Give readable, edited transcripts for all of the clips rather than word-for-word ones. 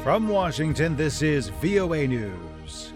From Washington, this is VOA News.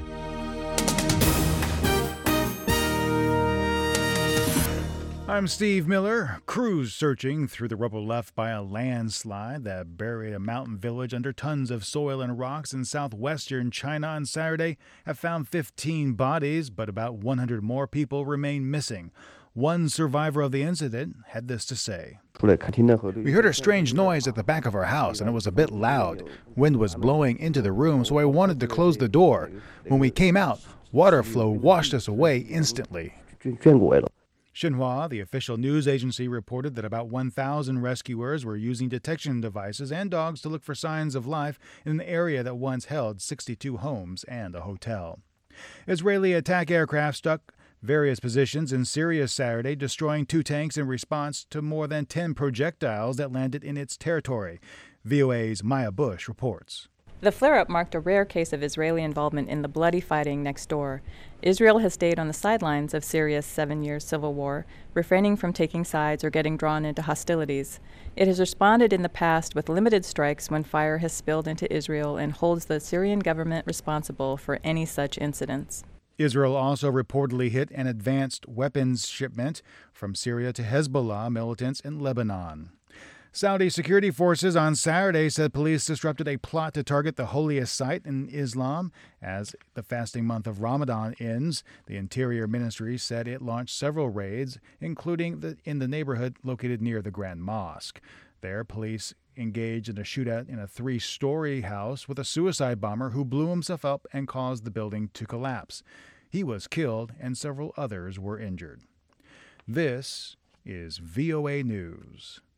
I'm Steve Miller. Crews searching through the rubble left by a landslide that buried a mountain village under tons of soil and rocks in southwestern China on Saturday have found 15 bodies, but about 100 more people remain missing. One survivor of the incident had this to say. We heard a strange noise at the back of our house, and it was a bit loud. Wind was blowing into the room, so I wanted to close the door. When we came out, water flow washed us away instantly. Xinhua, the official news agency, reported that about 1,000 rescuers were using detection devices and dogs to look for signs of life in an area that once held 62 homes and a hotel. Israeli attack aircraft struck various positions in Syria Saturday, destroying 2 tanks in response to more than 10 projectiles that landed in its territory. VOA's Maya Bush reports. The flare-up marked a rare case of Israeli involvement in the bloody fighting next door. Israel has stayed on the sidelines of Syria's 7-year civil war, refraining from taking sides or getting drawn into hostilities. It has responded in the past with limited strikes when fire has spilled into Israel and holds the Syrian government responsible for any such incidents. Israel also reportedly hit an advanced weapons shipment from Syria to Hezbollah militants in Lebanon. Saudi security forces on Saturday said police disrupted a plot to target the holiest site in Islam. As the fasting month of Ramadan ends, the Interior Ministry said it launched several raids, including in the neighborhood located near the Grand Mosque. There, police engaged in a shootout in a 3-story house with a suicide bomber who blew himself up and caused the building to collapse. He was killed and several others were injured. This is VOA News.